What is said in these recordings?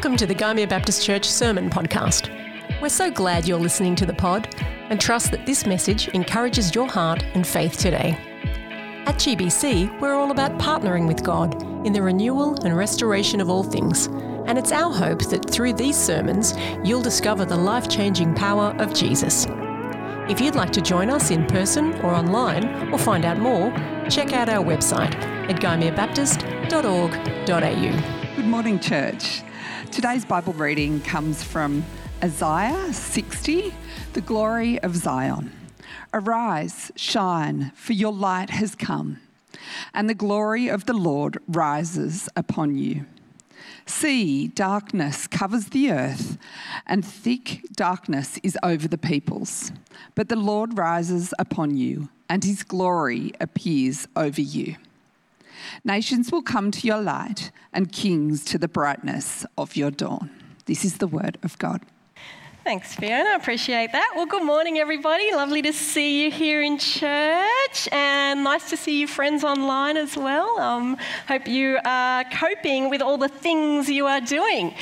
Welcome to the Gymea Baptist Church Sermon Podcast. We're so glad you're listening to the pod and trust that this message encourages your heart and faith today. At GBC, we're all about partnering with God in the renewal and restoration of all things, and it's our hope that through these sermons, you'll discover the life-changing power of Jesus. If you'd like to join us in person or online or find out more, check out our website at gymeabaptist.org.au. Good morning, church. Today's Bible reading comes from Isaiah 60, the glory of Zion. Arise, shine, for your light has come, and the glory of the Lord rises upon you. See, darkness covers the earth, and thick darkness is over the peoples. But the Lord rises upon you, and his glory appears over you. Nations will come to your light, and kings to the brightness of your dawn. This is the word of God. Thanks, Fiona. I appreciate that. Well, good morning, everybody. Lovely to see you here in church, and nice to see you friends online as well. Hope you are coping with all the things you are doing.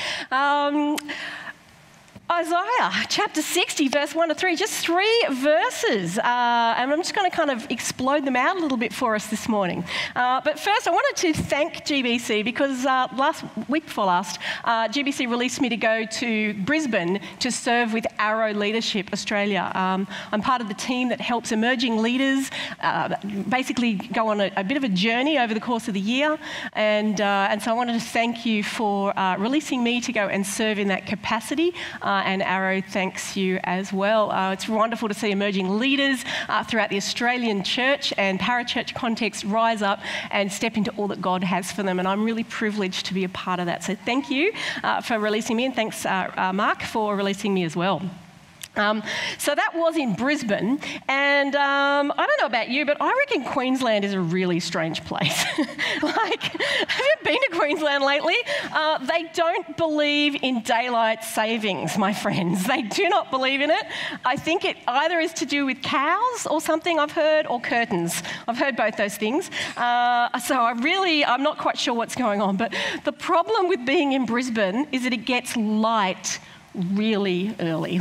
Isaiah chapter 60, verse 1 to 3, just 3 verses. And I'm just going to kind of explode them out a little bit for us this morning. But first, I wanted to thank GBC because week before last, GBC released me to go to Brisbane to serve with Arrow Leadership Australia. I'm part of the team that helps emerging leaders basically go on a bit of a journey over the course of the year. And so I wanted to thank you for releasing me to go and serve in that capacity. And Arrow thanks you as well. It's wonderful to see emerging leaders throughout the Australian church and parachurch context rise up and step into all that God has for them. And I'm really privileged to be a part of that. So thank you for releasing me, and thanks, Mark, for releasing me as well. So that was in Brisbane, and I don't know about you, but I reckon Queensland is a really strange place. Have you been to Queensland lately? They don't believe in daylight savings, my friends. They do not believe in it. I think it either is to do with cows or something I've heard, or curtains. I've heard both those things. So I'm not quite sure what's going on, but the problem with being in Brisbane is that it gets light really early.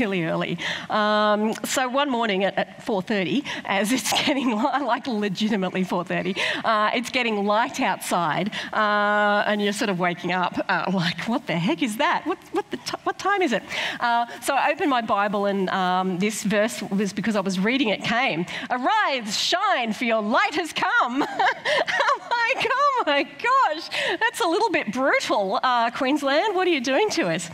So one morning at 4:30, as it's getting legitimately 4:30, it's getting light outside, and you're sort of waking up what the heck is that? What time is it? So I opened my Bible, and this verse was because I was reading it came. Arise, shine, for your light has come. Oh my gosh, that's a little bit brutal, Queensland. What are you doing to us?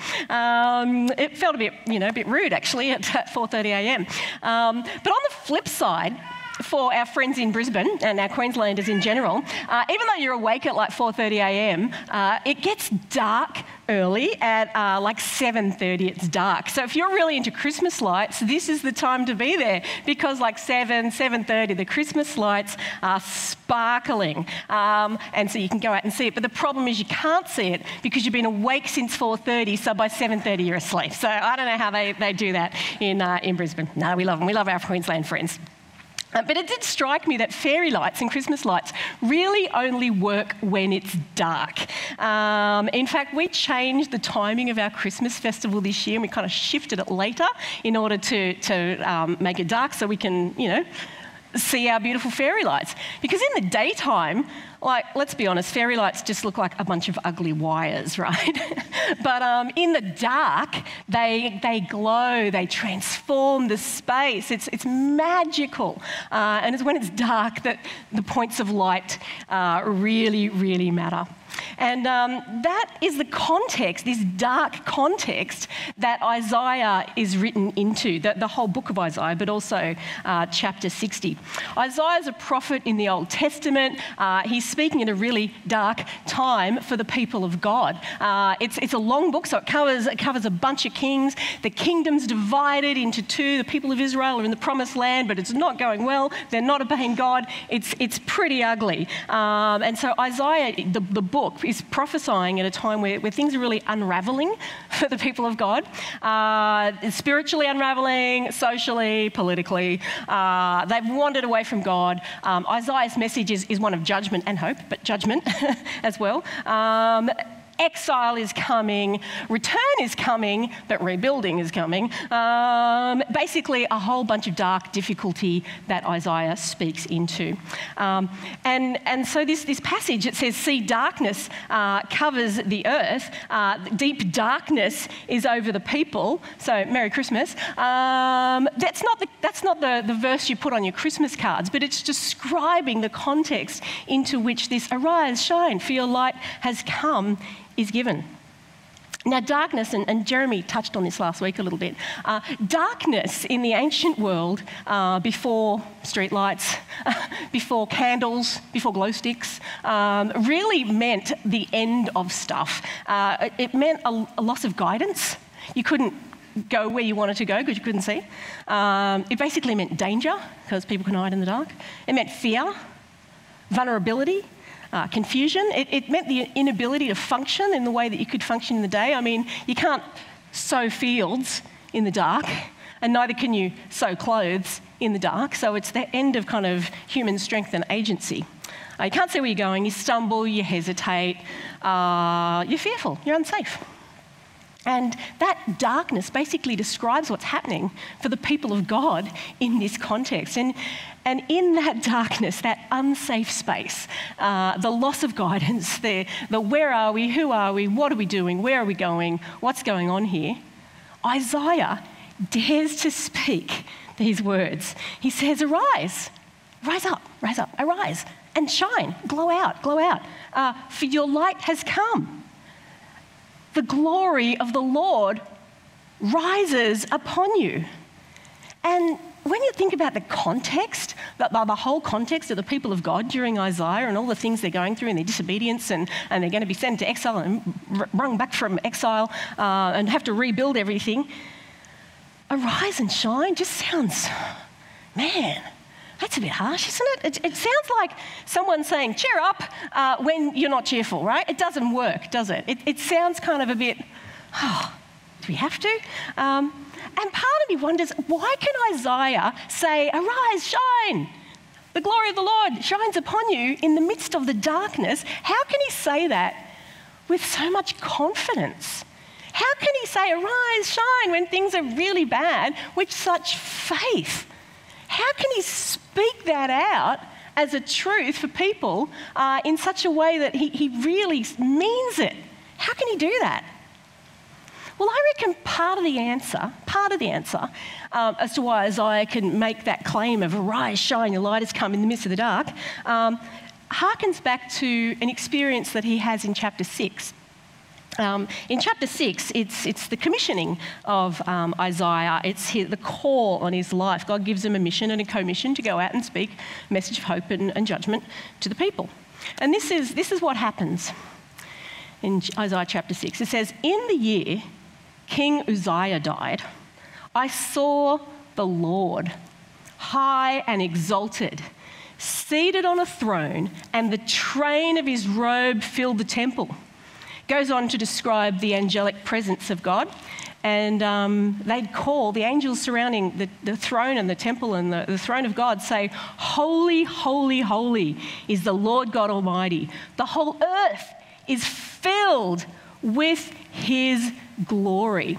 It felt a bit rude actually at 4:30 a.m. But on the flip side, for our friends in Brisbane and our Queenslanders in general, even though you're awake at 4:30 a.m, it gets dark early at 7:30 it's dark. So if you're really into Christmas lights, this is the time to be there, because 7:30 the Christmas lights are sparkling, and so you can go out and see it. But the problem is you can't see it because you've been awake since 4:30, so by 7:30 you're asleep. So I don't know how they do that in Brisbane. No, we love them. We love our Queensland friends. But it did strike me that fairy lights and Christmas lights really only work when it's dark. In fact, we changed the timing of our Christmas festival this year, and we kind of shifted it later in order to make it dark so we can, see our beautiful fairy lights. Because in the daytime, let's be honest, fairy lights just look like a bunch of ugly wires, right? But in the dark, they glow, they transform the space. It's magical. And it's when it's dark that the points of light really, really matter. And that is the context, this dark context that Isaiah is written into, the whole book of Isaiah, but also chapter 60. Isaiah is a prophet in the Old Testament. He's speaking at a really dark time for the people of God. It's a long book, so it covers a bunch of kings. The kingdom's divided into two. The people of Israel are in the promised land, but it's not going well. They're not obeying God. It's pretty ugly. And so Isaiah, the book, is prophesying at a time where things are really unraveling for the people of God. Spiritually unraveling, socially, politically. They've wandered away from God. Isaiah's message is one of judgment and hope, but judgment as well. exile is coming, return is coming, but rebuilding is coming. Basically, a whole bunch of dark difficulty that Isaiah speaks into. And so this passage, it says, see, darkness covers the earth, deep darkness is over the people. So, Merry Christmas. That's not the verse you put on your Christmas cards, but it's describing the context into which this arise, shine, for your light has come is given. Now, darkness, and Jeremy touched on this last week a little bit, darkness in the ancient world, before streetlights, before candles, before glow sticks, really meant the end of stuff. It meant a loss of guidance. You couldn't go where you wanted to go because you couldn't see. It basically meant danger because people can hide in the dark. It meant fear, vulnerability, confusion. It meant the inability to function in the way that you could function in the day. I mean, you can't sow fields in the dark, and neither can you sew clothes in the dark. So it's the end of kind of human strength and agency. You can't see where you're going. You stumble, you hesitate, you're fearful, you're unsafe. And that darkness basically describes what's happening for the people of God in this context. And in that darkness, that unsafe space, the loss of guidance, the where are we, who are we, what are we doing, where are we going, what's going on here, Isaiah dares to speak these words. He says, arise, rise up, arise, and shine, glow out, for your light has come. The glory of the Lord rises upon you. And when you think about the context, the whole context of the people of God during Isaiah and all the things they're going through and their disobedience and they're going to be sent to exile and rung back from exile and have to rebuild everything, arise and shine just sounds, man, that's a bit harsh, isn't it? It sounds like someone saying, cheer up when you're not cheerful, right? It doesn't work, does it? It sounds kind of a bit, do we have to? And part of me wonders, why can Isaiah say, arise, shine? The glory of the Lord shines upon you in the midst of the darkness. How can he say that with so much confidence? How can he say, arise, shine, when things are really bad with such faith? How can he speak that out as a truth for people in such a way that he really means it? How can he do that? Well, I reckon part of the answer as to why Isaiah can make that claim of arise, shine, your light has come in the midst of the dark, harkens back to an experience that he has in chapter 6. In chapter 6, it's the commissioning of Isaiah. It's the call on his life. God gives him a mission and a commission to go out and speak a message of hope and judgment to the people. And this is what happens in Isaiah chapter 6. It says, in the year King Uzziah died, I saw the Lord high and exalted, seated on a throne, and the train of his robe filled the temple. Goes on to describe the angelic presence of God, and they'd call, the angels surrounding the throne and the temple and the throne of God say, holy, holy, holy is the Lord God Almighty. The whole earth is filled with his glory.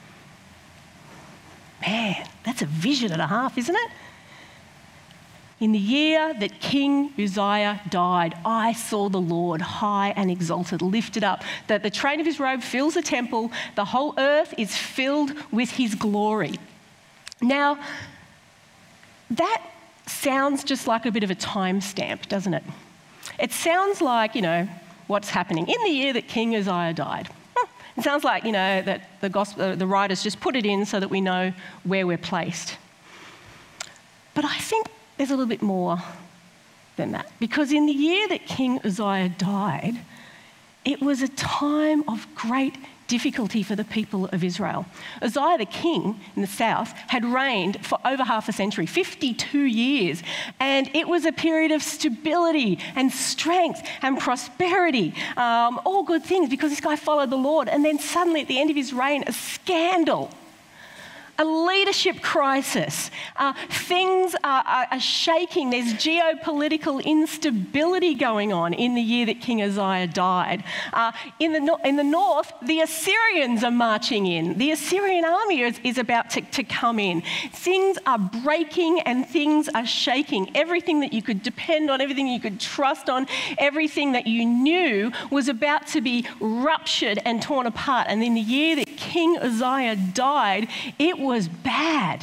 Man, that's a vision and a half, isn't it? In the year that King Uzziah died, I saw the Lord high and exalted, lifted up, that the train of his robe fills the temple, the whole earth is filled with his glory. Now, that sounds just like a bit of a timestamp, doesn't it? It sounds like, what's happening in the year that King Uzziah died. It sounds like, that the writers just put it in so that we know where we're placed. But I think there's a little bit more than that. Because in the year that King Uzziah died, it was a time of great difficulty for the people of Israel. Uzziah the king in the south had reigned for over half a century, 52 years, and it was a period of stability and strength and prosperity, all good things because this guy followed the Lord. And then suddenly at the end of his reign, a scandal. a leadership crisis. Things are shaking. There's geopolitical instability going on in the year that King Uzziah died. In the north, the Assyrians are marching in. The Assyrian army is about to come in. Things are breaking and things are shaking. Everything that you could depend on, everything you could trust on, everything that you knew was about to be ruptured and torn apart. And in the year that King Uzziah died, it was bad.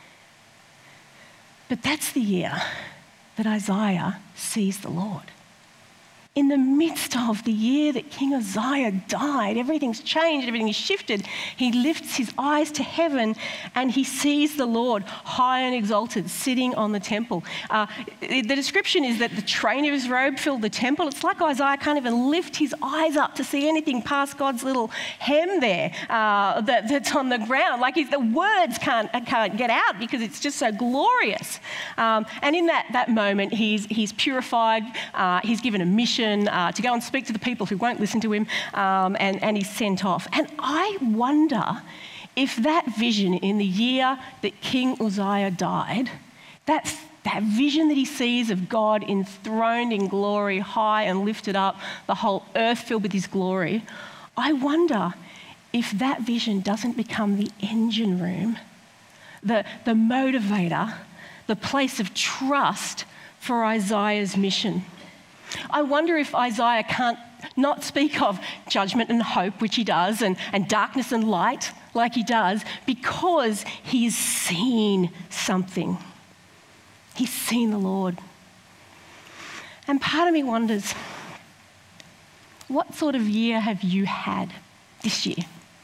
But that's the year that Isaiah sees the Lord. In the midst of the year that King Uzziah died, everything's changed, everything's shifted. He lifts his eyes to heaven and he sees the Lord high and exalted sitting on the temple. The description is that the train of his robe filled the temple. It's like Isaiah can't even lift his eyes up to see anything past God's little hem there that's on the ground. Like the words can't get out because it's just so glorious. And in that moment, he's purified. He's given a mission to go and speak to the people who won't listen to him, and he's sent off. And I wonder if that vision in the year that King Uzziah died, that vision that he sees of God enthroned in glory, high and lifted up, the whole earth filled with his glory, I wonder if that vision doesn't become the engine room, the motivator, the place of trust for Isaiah's mission. I wonder if Isaiah can't not speak of judgment and hope, which he does, and darkness and light, like he does, because he's seen something. He's seen the Lord. And part of me wonders, what sort of year have you had this year?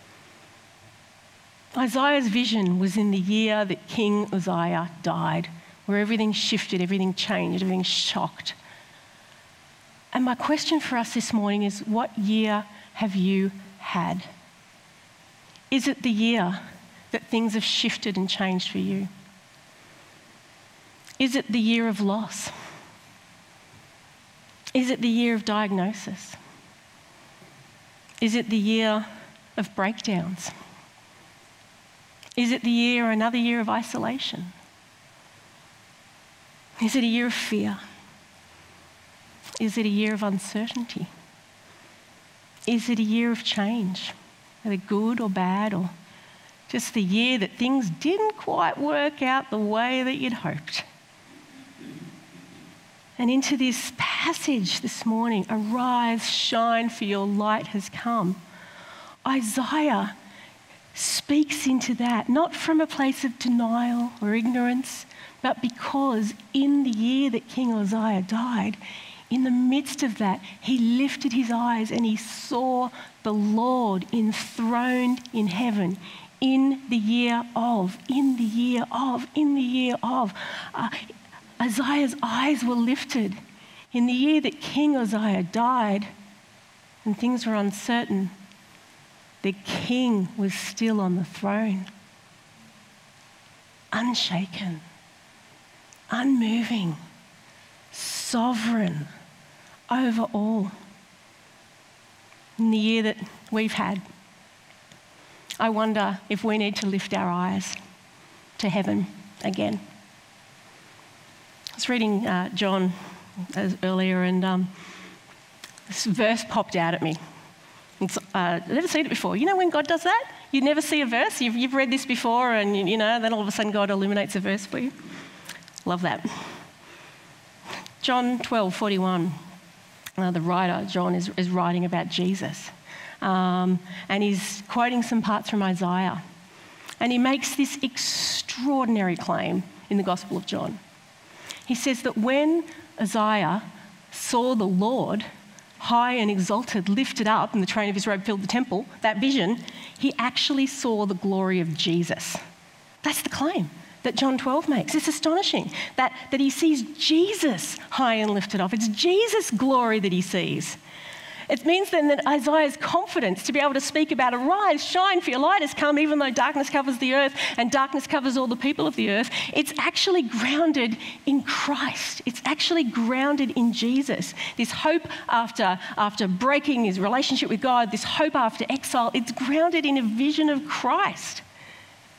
Isaiah's vision was in the year that King Uzziah died, where everything shifted, everything changed, everything shocked. And my question for us this morning is, what year have you had? Is it the year that things have shifted and changed for you? Is it the year of loss? Is it the year of diagnosis? Is it the year of breakdowns? Is it the year, another year of isolation? Is it a year of fear? Is it a year of uncertainty? Is it a year of change, whether good or bad, or just the year that things didn't quite work out the way that you'd hoped? And into this passage this morning, arise, shine, for your light has come. Isaiah speaks into that, not from a place of denial or ignorance, but because in the year that King Uzziah died, in the midst of that, he lifted his eyes and he saw the Lord enthroned in heaven in the year of. Isaiah's eyes were lifted. In the year that King Uzziah died and things were uncertain, the king was still on the throne, unshaken, unmoving, sovereign over all. In the year that we've had, I wonder if we need to lift our eyes to heaven again. I was reading John earlier, and this verse popped out at me. I've never seen it before. You know when God does that? You never see a verse. You've read this before, and then all of a sudden God illuminates a verse for you. Love that. John 12:41. The writer, John, is writing about Jesus. And he's quoting some parts from Isaiah. And he makes this extraordinary claim in the Gospel of John. He says that when Uzziah saw the Lord high and exalted, lifted up, and the train of his robe filled the temple, that vision, he actually saw the glory of Jesus. That's the claim that John 12 makes. It's astonishing that he sees Jesus high and lifted up. It's Jesus' glory that he sees. It means then that Isaiah's confidence to be able to speak about arise, shine, for your light has come, even though darkness covers the earth and darkness covers all the people of the earth, it's actually grounded in Christ. It's actually grounded in Jesus. This hope after breaking his relationship with God, this hope after exile, it's grounded in a vision of Christ.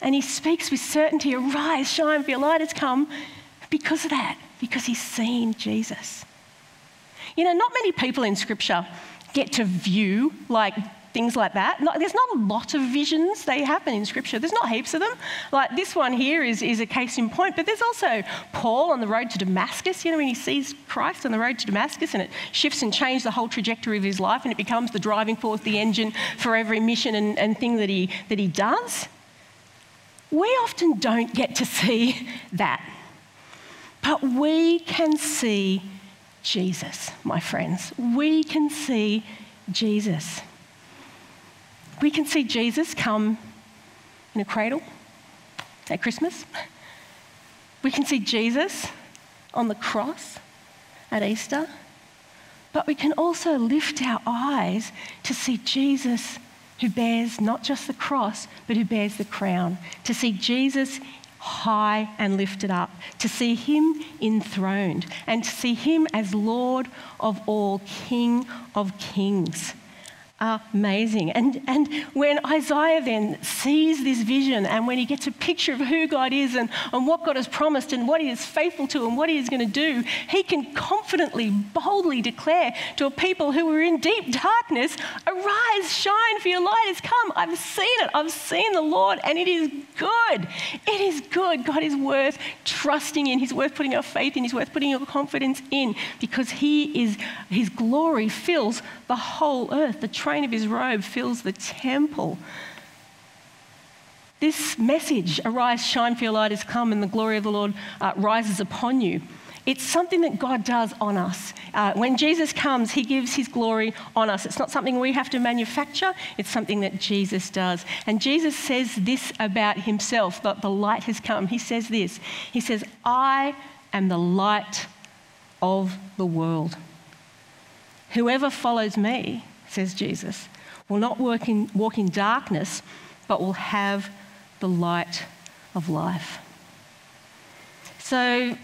And he speaks with certainty, arise, shine, for your light has come. Because of that, because he's seen Jesus. You know, not many people in Scripture get to view things like that. There's not a lot of visions that happen in Scripture. There's not heaps of them. Like this one here is a case in point, but there's also Paul on the road to Damascus, you know, when he sees Christ on the road to Damascus, and it shifts and changes the whole trajectory of his life, and it becomes the driving force, the engine for every mission and thing that he does. We often don't get to see that. But we can see Jesus, my friends. We can see Jesus. We can see Jesus come in a cradle at Christmas. We can see Jesus on the cross at Easter. But we can also lift our eyes to see Jesus who bears not just the cross, but who bears the crown. To see Jesus high and lifted up, to see him enthroned, and to see him as Lord of all, King of kings. Amazing. And when Isaiah then sees this vision, and when he gets a picture of who God is and what God has promised and what he is faithful to and what he is going to do, he can confidently, boldly declare to a people who are in deep darkness, arise, shine, for your light has come. I've seen it. I've seen the Lord, and it is good. It is good. God is worth trusting in. He's worth putting our faith in. He's worth putting your confidence in, because his glory fills the whole earth. The train of his robe fills the temple. This message, arise, shine, for your light has come, and the glory of the Lord rises upon you. It's something that God does on us. When Jesus comes, he gives his glory on us. It's not something we have to manufacture. It's something that Jesus does. And Jesus says this about himself, that the light has come. He says this. He says, I am the light of the world. Whoever follows me, says Jesus, will not walk in darkness, but will have the light of life. So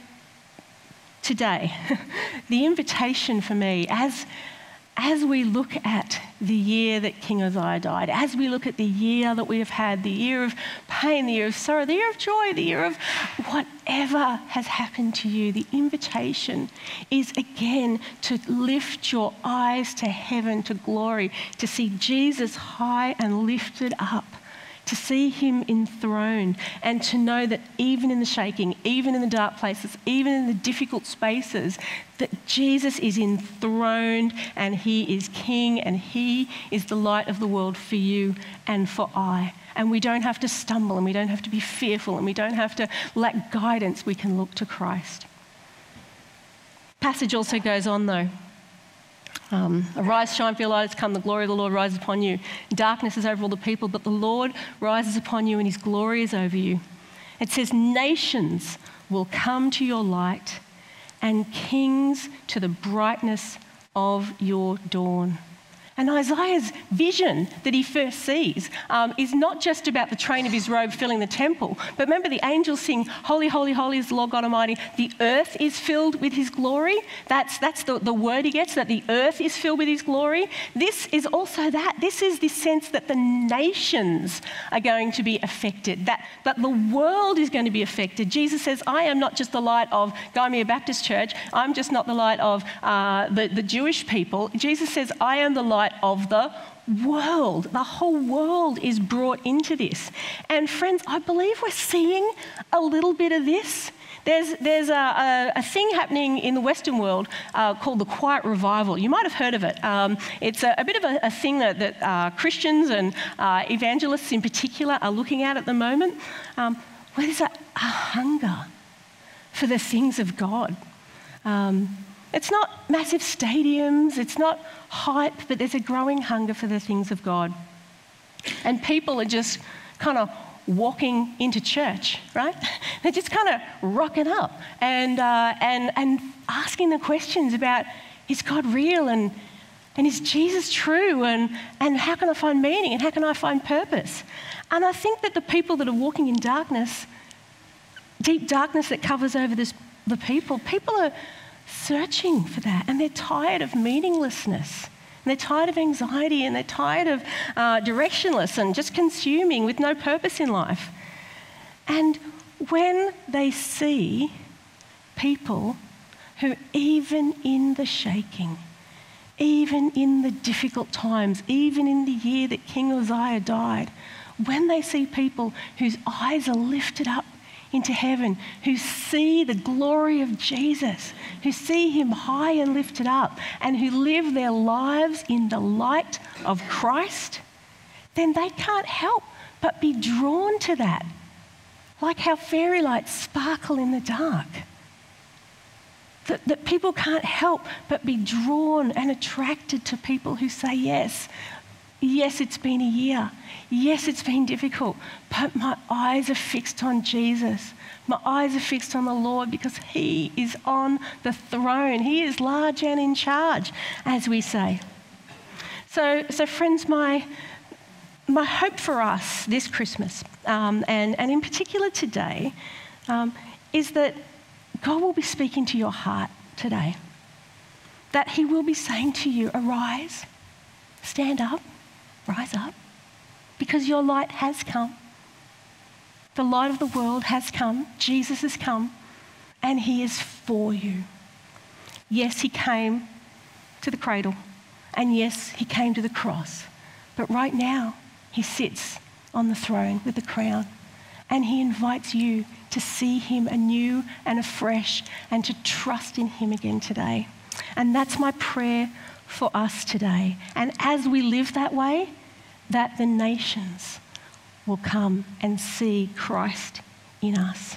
today, the invitation for me, as we look at the year that King Uzziah died, as we look at the year that we have had, the year of pain, the year of sorrow, the year of joy, the year of whatever has happened to you, the invitation is again to lift your eyes to heaven, to glory, to see Jesus high and lifted up, to see him enthroned, and to know that even in the shaking, even in the dark places, even in the difficult spaces, that Jesus is enthroned and he is King and he is the light of the world for you and for I. And we don't have to stumble, and we don't have to be fearful, and we don't have to lack guidance. We can look to Christ. Passage also goes on though. Arise, shine, for your light has come, the glory of the Lord rises upon you. Darkness is over all the people, but the Lord rises upon you and his glory is over you. It says, nations will come to your light and kings to the brightness of your dawn. And Isaiah's vision that he first sees is not just about the train of his robe filling the temple, but remember the angels sing, holy, holy, holy is the Lord God Almighty. The earth is filled with his glory. That's the word he gets, that the earth is filled with his glory. This is also that. This is the sense that the nations are going to be affected, that the world is going to be affected. Jesus says, I am not just the light of Gymea Baptist Church. I'm just not the light of the Jewish people. Jesus says, I am the light of the world. The whole world is brought into this. And friends, I believe we're seeing a little bit of this. There's a thing happening in the Western world called the Quiet Revival. You might have heard of it. It's a bit of a thing that Christians and evangelists in particular are looking at the moment. Where there's a hunger for the things of God. It's not massive stadiums, it's not hype, but there's a growing hunger for the things of God. And people are just kind of walking into church, right? They're just kind of rocking up and asking the questions about, is God real, and is Jesus true, and how can I find meaning, and how can I find purpose? And I think that the people that are walking in darkness, deep darkness that covers over the people are searching for that, and they're tired of meaninglessness, and they're tired of anxiety, and they're tired of directionless and just consuming with no purpose in life. And when they see people who, even in the shaking, even in the difficult times, even in the year that King Uzziah died, when they see people whose eyes are lifted up into heaven, who see the glory of Jesus, who see him high and lifted up, and who live their lives in the light of Christ, then they can't help but be drawn to that. Like how fairy lights sparkle in the dark. That people can't help but be drawn and attracted to people who say, yes, it's been a year. Yes, it's been difficult, but my eyes are fixed on Jesus. My eyes are fixed on the Lord because he is on the throne. He is large and in charge, as we say. So friends, my hope for us this Christmas, and in particular today, is that God will be speaking to your heart today. That he will be saying to you, arise, stand up, rise up, because your light has come. The light of the world has come. Jesus has come, and he is for you. Yes, he came to the cradle, and yes, he came to the cross. But right now, he sits on the throne with the crown, and he invites you to see him anew and afresh and to trust in him again today. And that's my prayer for us today. And as we live that way, that the nations will come and see Christ in us.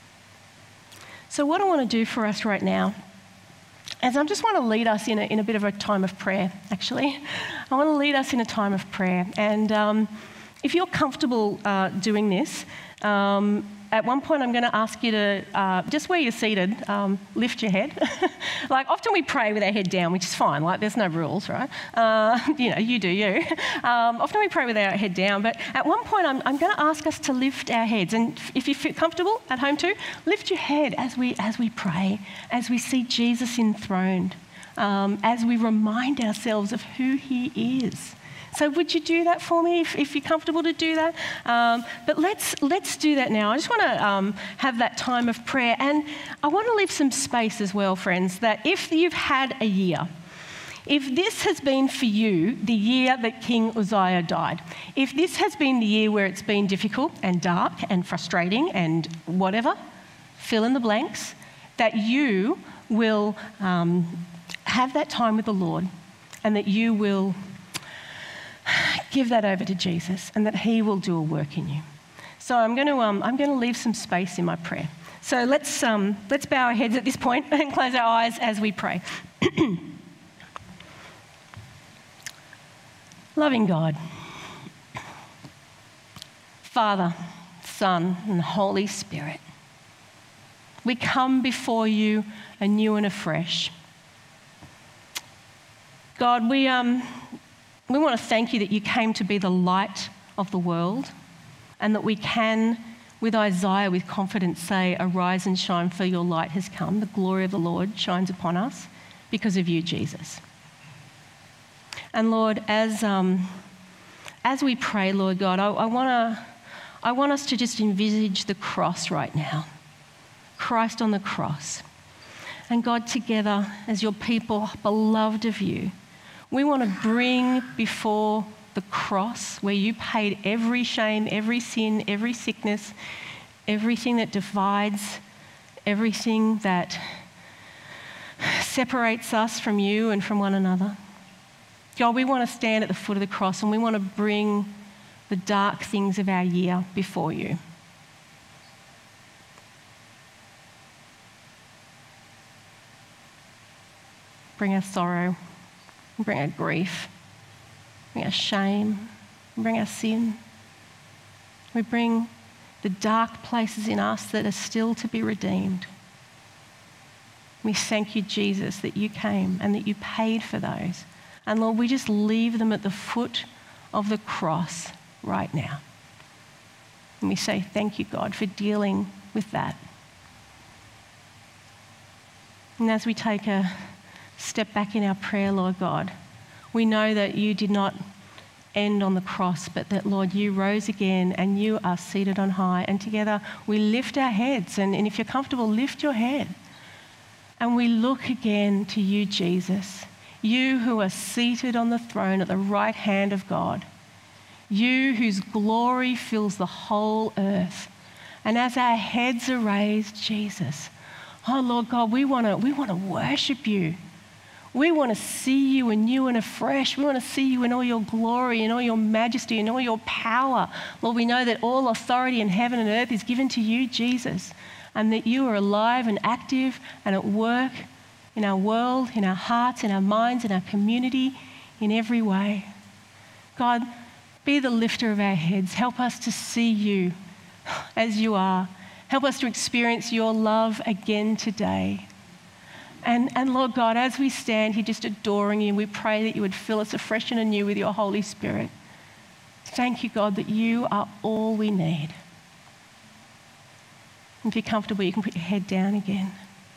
So what I want to do for us right now is I just want to lead us in a bit of a time of prayer, actually. I want to lead us in a time of prayer. And if you're comfortable doing this, at one point I'm going to ask you to, just where you're seated, lift your head. Like often we pray with our head down, which is fine, like there's no rules, right? You do you. Often we pray with our head down, but at one point I'm going to ask us to lift our heads. And if you feel comfortable at home too, lift your head as we pray, as we see Jesus enthroned, as we remind ourselves of who he is. So would you do that for me if you're comfortable to do that? But let's do that now. I just want to have that time of prayer. And I want to leave some space as well, friends, that if you've had a year, if this has been for you the year that King Uzziah died, if this has been the year where it's been difficult and dark and frustrating and whatever, fill in the blanks, that you will have that time with the Lord and that you will give that over to Jesus and that he will do a work in you. So I'm going to leave some space in my prayer. So let's bow our heads at this point and close our eyes as we pray. Loving God, Father, Son, and Holy Spirit, we come before you anew and afresh. God, we want to thank you that you came to be the light of the world and that we can, with Isaiah, with confidence say, arise and shine for your light has come. The glory of the Lord shines upon us because of you, Jesus. And Lord, as we pray, Lord God, I want us to just envisage the cross right now. Christ on the cross. And God, together as your people, beloved of you, we want to bring before the cross where you paid every shame, every sin, every sickness, everything that divides, everything that separates us from you and from one another. God, we want to stand at the foot of the cross and we want to bring the dark things of our year before you. Bring our sorrow. Bring our grief, bring our shame, bring our sin. We bring the dark places in us that are still to be redeemed. We thank you, Jesus, that you came and that you paid for those. And Lord, we just leave them at the foot of the cross right now. And we say, thank you, God, for dealing with that. And as we take a step back in our prayer, Lord God, we know that you did not end on the cross, but that, Lord, you rose again and you are seated on high. And together we lift our heads. And if you're comfortable, lift your head. And we look again to you, Jesus. You who are seated on the throne at the right hand of God. You whose glory fills the whole earth. And as our heads are raised, Jesus, oh Lord God, we want to worship you. We want to see you anew and afresh. We want to see you in all your glory, in all your majesty, in all your power. Lord, we know that all authority in heaven and earth is given to you, Jesus, and that you are alive and active and at work in our world, in our hearts, in our minds, in our community, in every way. God, be the lifter of our heads. Help us to see you as you are. Help us to experience your love again today. And Lord God, as we stand here just adoring you, we pray that you would fill us afresh and anew with your Holy Spirit. Thank you, God, that you are all we need. If you're comfortable, you can put your head down again.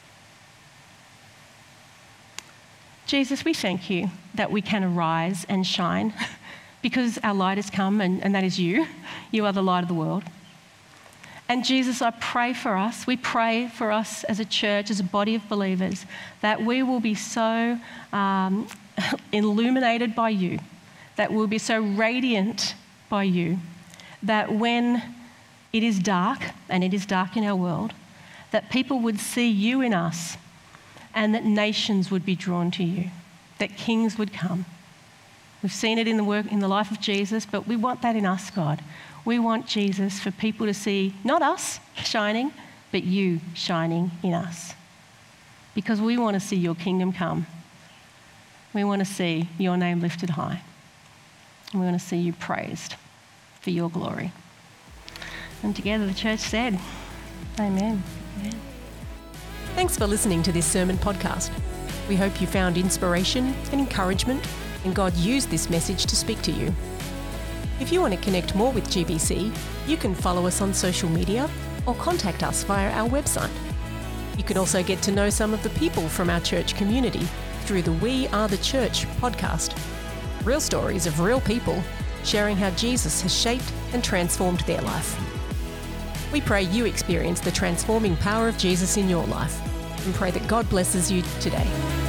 Jesus, we thank you that we can arise and shine because our light has come, and that is you. You are the light of the world. And Jesus, I pray for us. We pray for us as a church, as a body of believers, that we will be so illuminated by you, that we'll be so radiant by you, that when it is dark, and it is dark in our world, that people would see you in us and that nations would be drawn to you, that kings would come. We've seen it in the life of Jesus, but we want that in us, God. We want, Jesus, for people to see not us shining, but you shining in us. Because we want to see your kingdom come. We want to see your name lifted high. And we want to see you praised for your glory. And together the church said, Amen. Amen. Thanks for listening to this sermon podcast. We hope you found inspiration and encouragement, and God used this message to speak to you. If you want to connect more with GBC, you can follow us on social media or contact us via our website. You can also get to know some of the people from our church community through the We Are the Church podcast. Real stories of real people sharing how Jesus has shaped and transformed their life. We pray you experience the transforming power of Jesus in your life and pray that God blesses you today.